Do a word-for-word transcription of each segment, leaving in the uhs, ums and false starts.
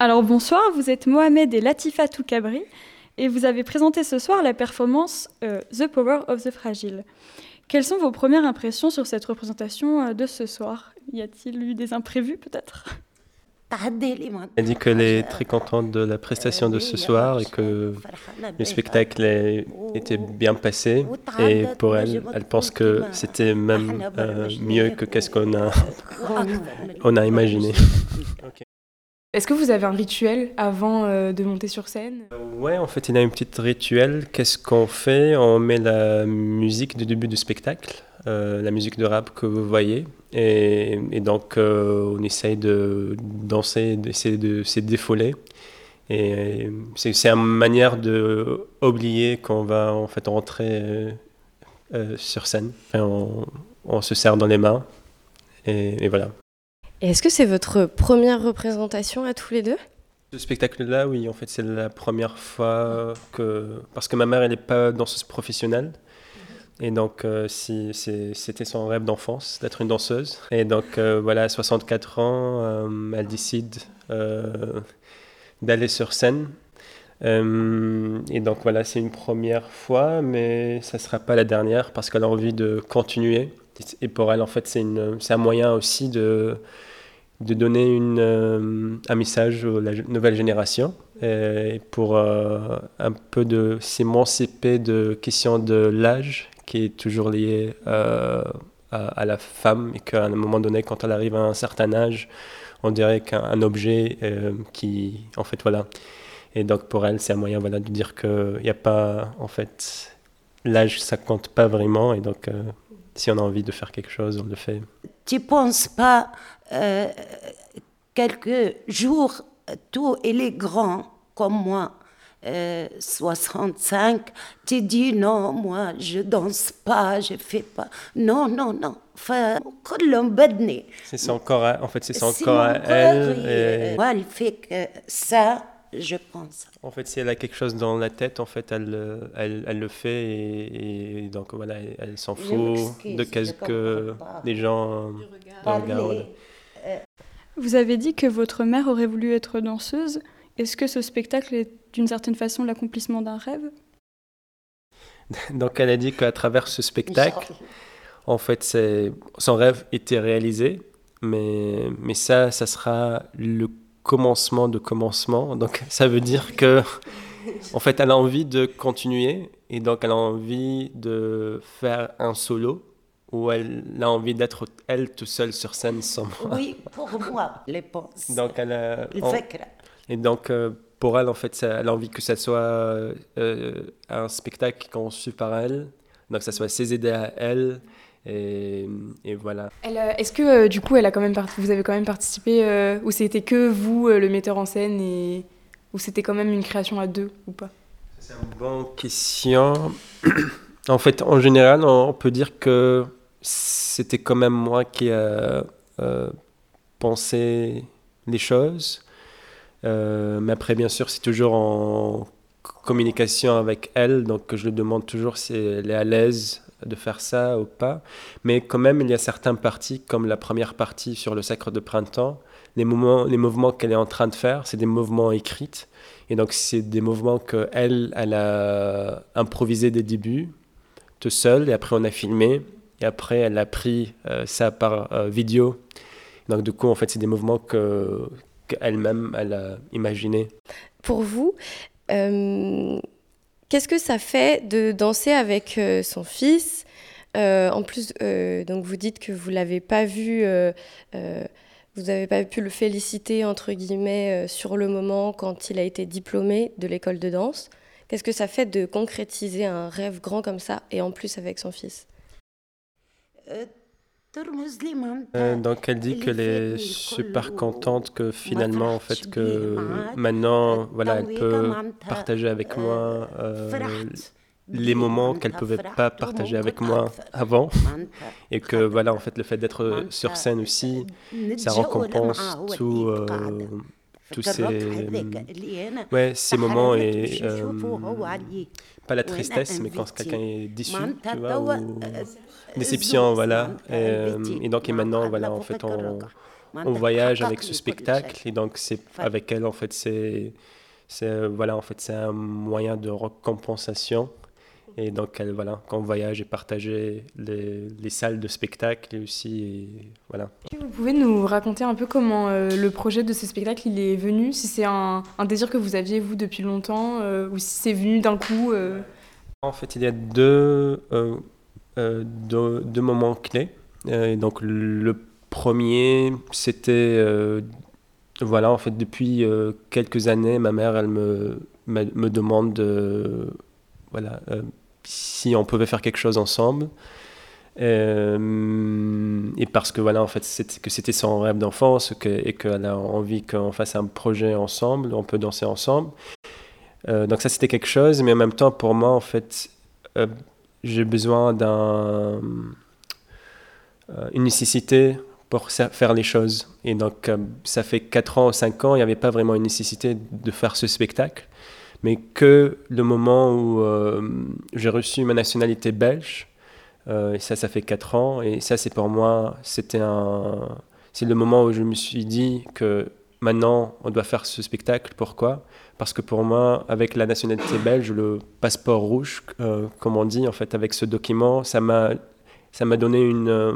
Alors bonsoir, vous êtes Mohamed et Latifa Toukabri et vous avez présenté ce soir la performance euh, The Power of the Fragile. Quelles sont vos premières impressions sur cette représentation euh, de ce soir? Y a-t-il eu des imprévus peut-être? Elle dit qu'elle est très contente de la prestation de ce soir et que le spectacle est- était bien passé. Et pour elle, elle pense que c'était même euh, mieux que qu'est-ce qu'on a, on a imaginé. Est-ce que vous avez un rituel avant euh, de monter sur scène? Ouais, en fait, il y a un petit rituel. Qu'est-ce qu'on fait? On met la musique du début du spectacle, euh, la musique de rap que vous voyez. Et, et donc, euh, on essaye de danser, d'essayer de se défouler. Et c'est, c'est une manière de oublier qu'on va en fait rentrer euh, euh, sur scène. Enfin, on, on se serre dans les mains. Et, et voilà. Et est-ce que c'est votre première représentation à tous les deux? Ce spectacle-là, oui, en fait, c'est la première fois que... Parce que ma mère, elle n'est pas danseuse professionnelle. Et donc, euh, si, c'est, c'était son rêve d'enfance, d'être une danseuse. Et donc, euh, voilà, à soixante-quatre ans, euh, elle décide euh, d'aller sur scène. Euh, et donc, voilà, c'est une première fois, mais ça ne sera pas la dernière parce qu'elle a envie de continuer. Et pour elle, en fait, c'est, une, c'est un moyen aussi de... de donner une, euh, un message à la nouvelle génération et pour euh, un peu de s'émanciper de questions de l'âge qui est toujours liée euh, à, à la femme et qu'à un moment donné, quand elle arrive à un certain âge, on dirait qu'un un objet euh, qui, en fait, voilà. Et donc pour elle, c'est un moyen, voilà, de dire qu'il n'y a pas, en fait, l'âge, ça compte pas vraiment et donc euh, si on a envie de faire quelque chose, on le fait. Tu penses pas euh, quelques jours, tout il est grand comme moi, euh, soixante-cinq, tu dis non, moi je danse pas, je fais pas. Non, non, non. Enfin, كلهم بدني. C'est son corps, à- en fait, c'est son C'est corps mon à corps, elle. et- Et Moi, elle fait que ça, je pense. en fait, si elle a quelque chose dans la tête, en fait, elle, euh, elle, elle le fait et, et donc voilà, elle, elle s'en Je fout m'excuse, de je qu'est-ce que comprends pas. les gens euh, Parler. regardent. Vous avez dit que votre mère aurait voulu être danseuse. Est-ce que ce spectacle est d'une certaine façon l'accomplissement d'un rêve? Donc elle a dit qu'à travers ce spectacle, en fait, c'est, son rêve était réalisé, mais, mais ça, ça sera le commencement de commencement. Donc ça veut dire que, en fait, elle a envie de continuer et donc elle a envie de faire un solo où elle a envie d'être elle toute seule sur scène sans moi. Oui, pour moi, les penses. Donc elle a, en- الفكرة. et donc euh, pour elle, en fait, ça- elle a envie que ça soit euh, un spectacle conçu par elle, donc que ça soit ses idées à elle. Et, et voilà. Elle, euh, est-ce que euh, du coup, elle a quand même part- vous avez quand même participé, euh, ou c'était que vous, euh, le metteur en scène, et ou c'était quand même une création à deux ou pas? C'est une bonne question. En fait, en général, on peut dire que c'était quand même moi qui a euh, pensé les choses. Euh, mais après, bien sûr, c'est toujours en communication avec elle, donc je lui demande toujours si elle est à l'aise de faire ça ou pas. Mais quand même, il y a certaines parties, comme la première partie sur le Sacre de Printemps, les mouvements, les mouvements qu'elle est en train de faire, c'est des mouvements écrits. Et donc, c'est des mouvements qu'elle, elle a improvisé dès le début, tout seul, et après on a filmé, et après elle a pris euh, ça par euh, vidéo. Donc du coup, en fait, c'est des mouvements que, qu'elle-même, elle a imaginé. Pour vous, euh, qu'est-ce que ça fait de danser avec euh, son fils? Euh, en plus, euh, donc vous dites que vous l'avez pas vu, euh, euh, vous n'avez pas pu le féliciter entre guillemets euh, sur le moment quand il a été diplômé de l'école de danse. Qu'est-ce que ça fait de concrétiser un rêve grand comme ça et en plus avec son fils? Euh, ترمز لي معناتها Euh, donc elle dit اللي qu'elle est فاتني super الكل contente que وما finalement, en فرحتش fait, بيه que معاك. maintenant, voilà, elle تويكا peut معناتها partager avec moi euh, فرحت les بيه moments qu'elle معناتها pouvait فرحت pas partager avec وممكن moi أكثر avant. معناتها Et que خاطر voilà, en fait, le fait d'être sur معناتها scène aussi, ça نتجول récompense معاه tout, وليت euh, قاعدة tous في الربح ces, هذاك اللي أنا ouais, ces moments سحرات et باش euh, نشوفه هو عليه pas la وانا tristesse, mais quand انفيتي quelqu'un est déçu, معناتها tu vois, توا ou آه، déception, زوز voilà. معناتها Et, انفيتي et donc, et مع maintenant, بعضنا voilà, en فوق fait, on, الرقع on voyage avec ce spectacle et donc c'est avec elle en fait c'est c'est voilà en fait c'est un moyen de récompensation. Et donc, elle, voilà, quand on voyage et partager les, les salles de spectacle et aussi, et, voilà. Vous pouvez nous raconter un peu comment euh, le projet de ce spectacle il est venu, si c'est un, un désir que vous aviez, vous, depuis longtemps, euh, ou si c'est venu d'un coup euh... En fait, il y a deux, euh, euh, deux, deux moments clés. Euh, donc, le premier, c'était, euh, voilà, en fait, depuis euh, quelques années, ma mère, elle me, me, me demande de, voilà, euh, si on pouvait faire quelque chose ensemble. Euh, et parce que voilà, en fait, c'était, que c'était son rêve d'enfance que, et qu'elle a envie qu'on fasse un projet ensemble, on peut danser ensemble. Euh, donc ça, c'était quelque chose, mais en même temps, pour moi, en fait, euh, j'ai besoin d'un, euh, une nécessité pour faire les choses. Et donc, euh, ça fait quatre ans ou cinq ans, il n'y avait pas vraiment une nécessité de faire ce spectacle. Mais que le moment où euh, j'ai reçu ma nationalité belge, euh, et ça, ça fait quatre ans, et ça, c'est pour moi, c'était un, c'est le moment où je me suis dit que maintenant, on doit faire ce spectacle. Pourquoi ? Parce que pour moi, avec la nationalité belge, le passeport rouge, euh, comme on dit, en fait, avec ce document, ça m'a, ça m'a donné une, euh,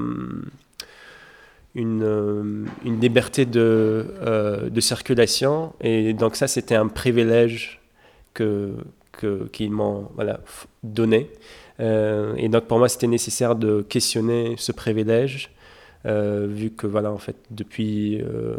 une, euh, une liberté de, euh, de circulation, et donc ça, c'était un privilège que, que, qu'ils m'ont voilà, donné. Euh, et donc pour moi, c'était nécessaire de questionner ce privilège, euh, vu que voilà, en fait, depuis euh,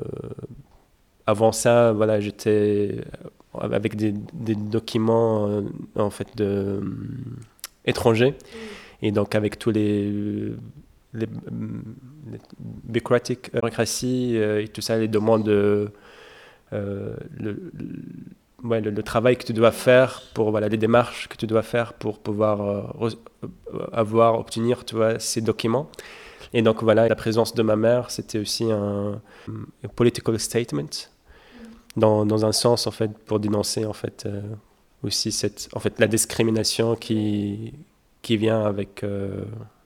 avant ça, voilà, j'étais avec des, des documents euh, en fait de euh, étrangers, et donc avec tous les les, les bureaucratic bureaucratie euh, et tout ça, les demandes de euh, le, le Ouais, le, le travail que tu dois faire pour voilà les démarches que tu dois faire pour pouvoir euh, re, avoir obtenir tu vois ces documents. Et donc voilà, la présence de ma mère, c'était aussi un, un political statement dans, dans un sens en fait pour dénoncer en fait euh, aussi cette en fait la discrimination qui qui vient avec euh,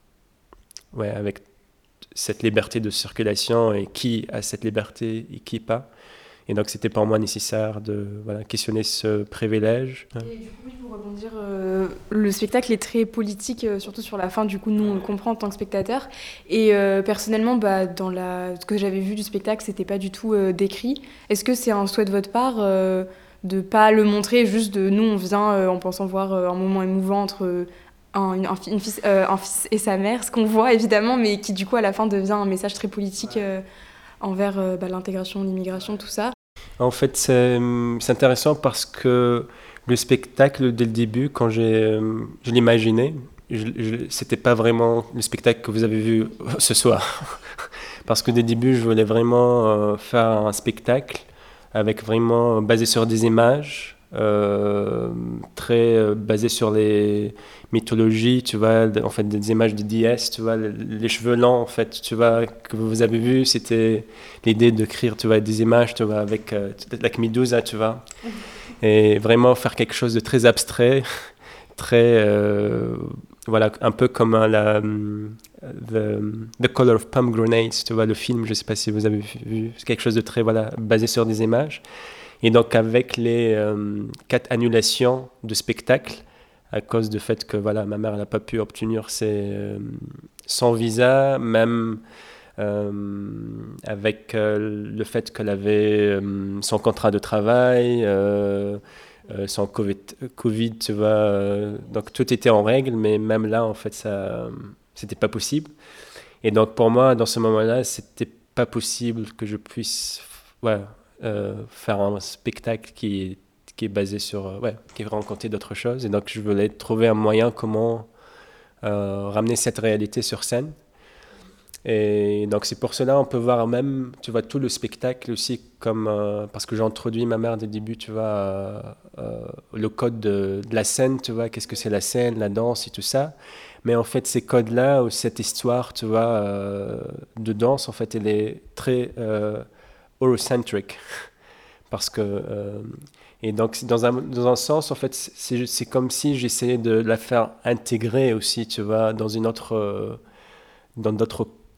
ouais avec cette liberté de circulation et qui a cette liberté et qui pas. Et donc, c'était pour moi nécessaire de voilà, questionner ce privilège. Et du coup, oui, pour rebondir, euh, le spectacle est très politique, euh, surtout sur la fin. Du coup, nous, on le comprend en tant que spectateur. Et euh, personnellement, bah, dans la... ce que j'avais vu du spectacle, c'était pas du tout euh, décrit. Est-ce que c'est un souhait de votre part euh, de pas le montrer, juste de nous, on vient euh, en pensant voir euh, un moment émouvant entre euh, un, une, un, une fils, euh, un fils et sa mère, ce qu'on voit évidemment, mais qui du coup, à la fin, devient un message très politique euh, envers euh, bah, l'intégration, l'immigration, tout ça. En fait, c'est, c'est intéressant parce que le spectacle, dès le début, quand j'ai, je l'imaginais, je, je, c'était pas vraiment le spectacle que vous avez vu ce soir. Parce que dès le début, je voulais vraiment euh, faire un spectacle avec vraiment basé sur des images, euh, très euh, basé sur les mythologies, tu vois, en fait des images de déesses, tu vois, les, les cheveux longs, en fait, tu vois, que vous avez vu, c'était l'idée de créer, tu vois, des images, tu vois, avec euh, la Medusa, tu vois, et vraiment faire quelque chose de très abstrait, très, euh, voilà, un peu comme un, la the, the Color of Pomegranates, tu vois, le film, je sais pas si vous avez vu, c'est quelque chose de très, voilà, basé sur des images. Et donc, avec les euh, quatre annulations de spectacles, à cause du fait que voilà, ma mère n'a pas pu obtenir ses, euh, son visa, même euh, avec euh, le fait qu'elle avait euh, son contrat de travail, euh, euh, son COVID, COVID, tu vois. Euh, donc, tout était en règle, mais même là, en fait, ça, c'était pas possible. Et donc, pour moi, dans ce moment-là, c'était pas possible que je puisse... Ouais, Euh, faire un spectacle qui, qui est basé sur, euh, ouais, qui racontait d'autres choses. Et donc, je voulais trouver un moyen comment euh, ramener cette réalité sur scène. Et donc, c'est pour cela on peut voir même, tu vois, tout le spectacle aussi comme, euh, parce que j'ai introduit ma mère dès le début, tu vois, euh, euh, le code de, de la scène, tu vois, qu'est-ce que c'est la scène, la danse et tout ça. Mais en fait, ces codes-là, ou cette histoire, tu vois, euh, de danse, en fait, elle est très... Euh, Eurocentric, parce que euh, et donc dans un dans un sens en fait c'est c'est comme si j'essayais de la faire intégrer aussi, tu vois, dans une autre euh, dans d'autres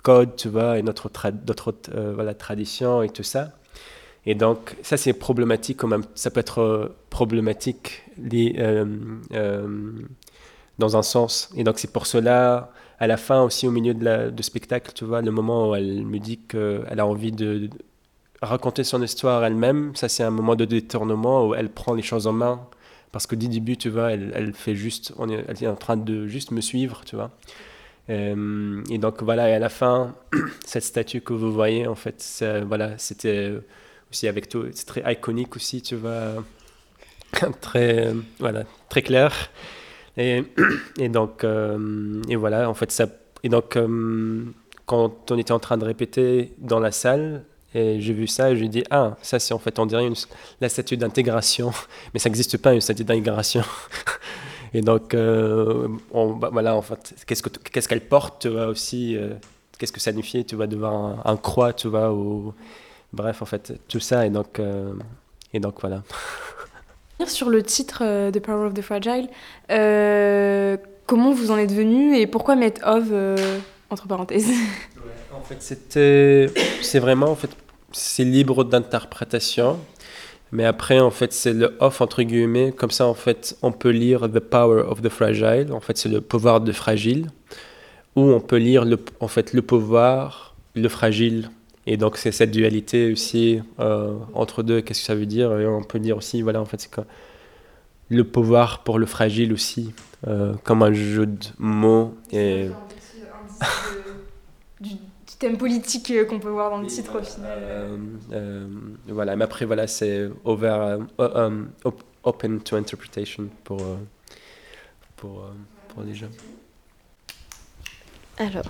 codes, tu vois, et notre, tra- notre euh, voilà, tradition et tout ça. Et donc, ça, c'est problématique quand même. Ça peut être euh, problématique les, euh, euh, dans un sens. Et donc, c'est pour cela, à la fin aussi, au milieu de la, de spectacle, tu vois, le moment où elle me dit qu'elle a envie de, de raconter son histoire elle-même, ça, c'est un moment de détournement où elle prend les choses en main. Parce que du début, tu vois, elle, elle fait juste, on est, elle est en train de juste me suivre, tu vois. Euh, et donc, voilà, et à la fin, cette statue que vous voyez, en fait, ça, voilà, c'était aussi avec tout, c'est très iconique aussi, tu vois, très, euh, voilà, très clair. Et, et donc, euh, et voilà, en fait, ça, et donc, euh, quand on était en train de répéter dans la salle, et j'ai vu ça, et j'ai dit, ah, ça c'est en fait, on dirait une, la statue d'intégration, mais ça n'existe pas, une statue d'intégration. Et donc, euh, on, bah, voilà, en fait, qu'est-ce, que, qu'est-ce qu'elle porte, tu vois, aussi, euh, qu'est-ce que ça signifie, tu vois, de voir un, un croix, tu vois, ou... Bref, en fait, tout ça, et donc, euh, et donc voilà. Sur le titre euh, The Power of the Fragile, euh, comment vous en êtes venu et pourquoi mettre of euh, entre parenthèses? Ouais, en fait, c'était, c'est vraiment, en fait, c'est libre d'interprétation, mais après, en fait, c'est le off entre guillemets, comme ça, en fait, on peut lire The Power of the Fragile, en fait, c'est le pouvoir de fragile, ou on peut lire, le, en fait, le pouvoir, le fragile. Et donc, c'est cette dualité aussi euh, entre deux. Qu'est-ce que ça veut dire? Et on peut dire aussi, voilà, en fait, c'est quoi? Le pouvoir pour le fragile aussi, euh, comme un jeu de mots. Et... du, du thème politique qu'on peut voir dans le titre au final. Euh, euh, voilà, mais après, voilà, c'est over, uh, um, op- open to interpretation pour, euh, pour, euh, pour les gens. Alors.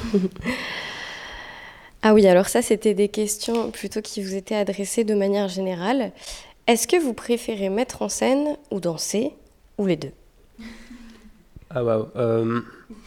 Ah oui, alors ça, c'était des questions plutôt qui vous étaient adressées de manière générale. Est-ce que vous préférez mettre en scène ou danser, ou les deux? Ah waouh. Euh...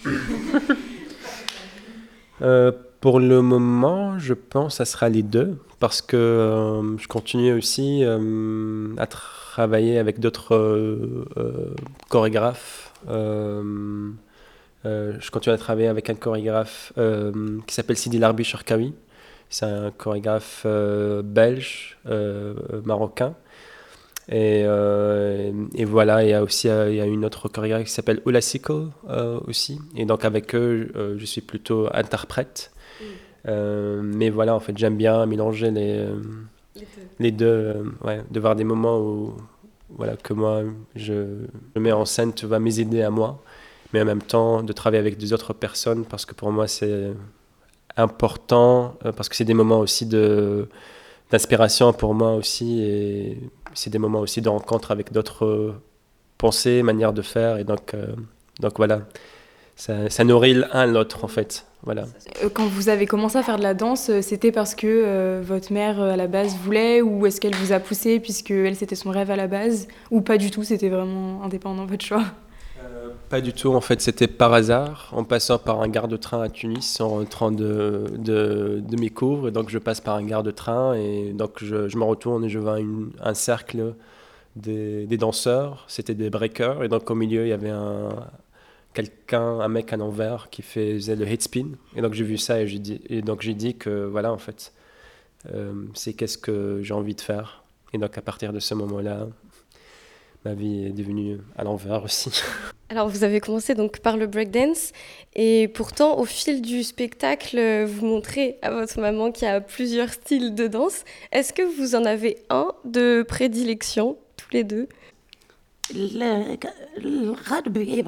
euh, pour le moment, je pense que ça sera les deux, parce que euh, je continue aussi euh, à travailler avec d'autres euh, euh, chorégraphes. Euh, euh, je continue à travailler avec un chorégraphe euh, qui s'appelle Sidi Larbi Cherkaoui. C'est un chorégraphe euh, belge, euh, marocain. Et, euh, et voilà, il y a aussi euh, il y a une autre chorégraphe qui s'appelle Ola Sickle euh, aussi. Et donc avec eux, euh, je suis plutôt interprète. Mm. Euh, mais voilà, en fait, j'aime bien mélanger les, euh, les deux, les deux euh, ouais, de voir des moments où voilà, que moi, je, je mets en scène, tu vas mes idées à moi, mais en même temps de travailler avec des autres personnes, parce que pour moi, c'est important, euh, parce que c'est des moments aussi de, d'inspiration pour moi aussi, et c'est des moments aussi de rencontre avec d'autres euh, pensées, manières de faire, et donc, euh, donc voilà, ça, ça nourrit l'un l'autre en fait. Voilà. Quand vous avez commencé à faire de la danse, c'était parce que euh, votre mère à la base voulait, ou est-ce qu'elle vous a poussé puisque elle c'était son rêve à la base, ou pas du tout, c'était vraiment indépendant de votre choix? Euh, pas du tout, en fait, c'était par hasard, en passant par un gare de train à Tunis, en rentrant de, de, de mes cours, et donc je passe par un gare de train, et donc je, je me retourne et je vois une, un cercle des, des danseurs, c'était des breakers, et donc au milieu il y avait un, quelqu'un, un mec à l'envers qui faisait le head spin, et donc j'ai vu ça, et, j'ai dit, et donc j'ai dit que voilà, en fait, euh, c'est qu'est-ce que j'ai envie de faire, et donc à partir de ce moment-là, ma vie est devenue à l'envers aussi. Alors, vous avez commencé donc par le breakdance, et pourtant, au fil du spectacle, vous montrez à votre maman qu'il y a plusieurs styles de danse. Est-ce que vous en avez un de prédilection, tous les deux? Le الغربي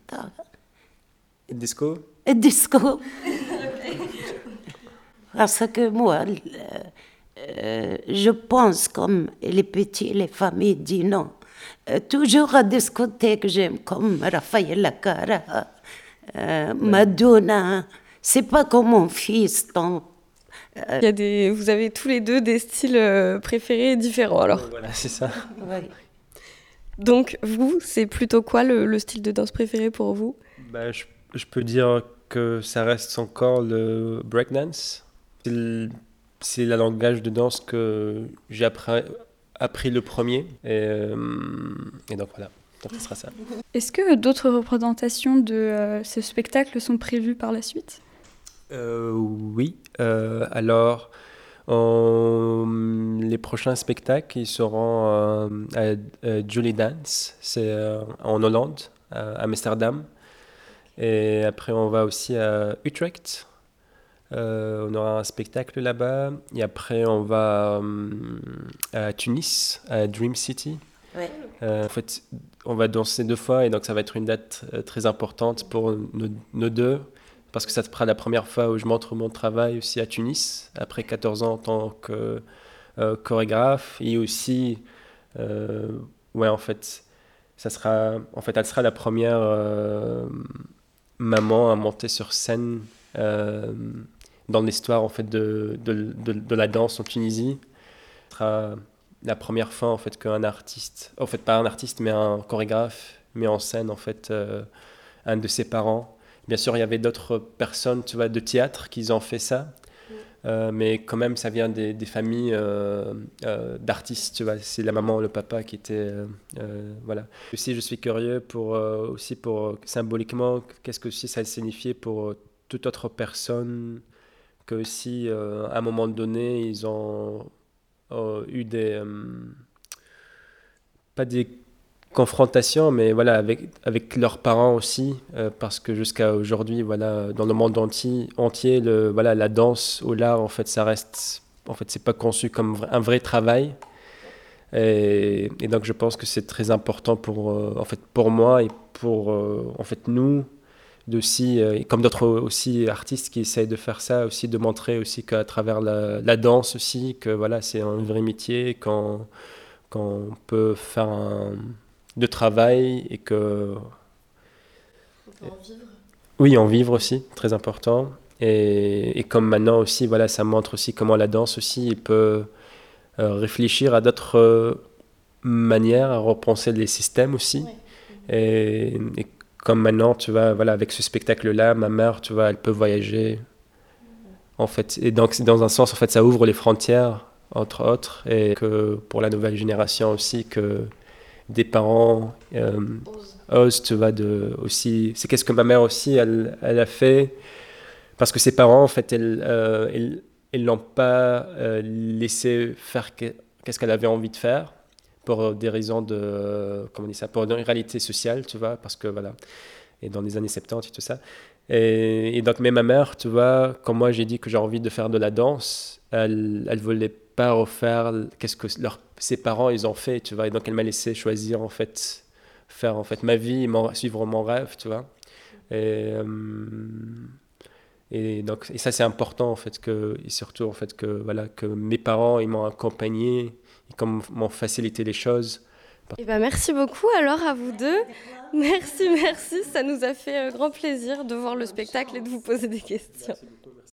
Disco? الديسكو. Parce que moi, euh, je pense comme les petits, les familles disent non. Toujours à discothèque, j'aime comme Raphaël Lacara, euh, Madonna. C'est pas comme mon fils. Donc, euh... Il y a des, vous avez tous les deux des styles euh, préférés différents alors. Voilà, c'est ça. Ouais. Donc vous, c'est plutôt quoi le, le style de danse préféré pour vous? Bah, je, je peux dire que ça reste encore le breakdance. C'est le, c'est le langage de danse que j'ai appris. appris le premier, et, euh, et donc voilà, donc ce sera ça. Est-ce que d'autres représentations de euh, ce spectacle sont prévues par la suite? Euh, oui. Euh, alors, en- les prochains spectacles, ils seront euh, à, à Julie Dance, c'est euh, en Hollande, à Amsterdam. Et après, on va aussi à Utrecht. Euh, on aura un spectacle là-bas. Et après, on va euh, à Tunis, à Dream City. Ouais. Euh, en fait, on va danser deux fois et donc ça va être une date euh, très importante pour nos, nos deux. Parce que ça sera la première fois où je montre mon travail aussi à Tunis, après quatorze ans en tant que euh, chorégraphe. Et aussi, euh, ouais, en fait, ça sera, en fait, elle sera la première euh, maman à monter sur scène euh, dans l'histoire en fait de, de, de, de la danse en Tunisie. Ce sera la première fois en fait qu'un artiste, en fait pas un artiste mais un chorégraphe met en scène en fait euh, un de ses parents. Bien sûr, il y avait d'autres personnes, tu vois, de théâtre qui ont fait ça, euh, mais quand même, ça vient des, des familles euh, euh, d'artistes, tu vois. C'est la maman ou le papa qui étaient, euh, euh, voilà. Aussi, je suis curieux pour euh, aussi pour euh, symboliquement, qu'est-ce que aussi ça signifiait pour euh, toute autre personne que aussi euh, à un moment donné, ils ont euh, eu des euh, pas des confrontation, mais voilà, avec, avec leurs parents aussi, euh, parce que jusqu'à aujourd'hui, voilà, dans le monde entier, entier le, voilà, la danse ou l'art, en fait, ça reste, en fait, c'est pas conçu comme vra- un vrai travail. Et, et donc, je pense que c'est très important pour, euh, en fait, pour moi et pour, euh, en fait, nous, d'aussi, euh, et comme d'autres aussi artistes qui essayent de faire ça, aussi de montrer aussi qu'à travers la, la danse aussi, que voilà, c'est un vrai métier, qu'on, qu'on peut faire un de travail et que On peut en vivre. oui en vivre aussi très important et, et comme maintenant aussi voilà ça montre aussi comment la danse aussi il peut euh, réfléchir à d'autres euh, manières à repenser les systèmes aussi Ouais. et, et comme maintenant tu vois voilà avec ce spectacle là ma mère tu vois elle peut voyager en fait et donc c'est dans un sens en fait ça ouvre les frontières entre autres et que pour la nouvelle génération aussi que des parents euh, Ose. osent, tu vois, de, aussi... C'est qu'est-ce que ma mère aussi, elle, elle a fait, parce que ses parents, en fait, elle, euh, ils ils l'ont pas euh, laissé faire que- qu'est-ce qu'elle avait envie de faire, pour des raisons de... euh, comment on dit ça? Pour une réalité sociale, tu vois, parce que, voilà, et dans les années soixante-dix et tout ça. Et, et donc, mais ma mère, tu vois, quand moi j'ai dit que j'ai envie de faire de la danse, elle, elle voulait pas refaire qu'est-ce que leurs, ses parents ils ont fait, tu vois. Et donc elle m'a laissé choisir en fait, faire en fait ma vie, mon, suivre mon rêve, tu vois. Et, euh, et donc et ça c'est important en fait que et surtout en fait que voilà que mes parents ils m'ont accompagné, ils comme m'ont facilité les choses. Eh ben, merci beaucoup alors à vous deux. Merci, merci. Ça nous a fait euh, grand plaisir de voir le spectacle et de vous poser des questions. Merci beaucoup, merci.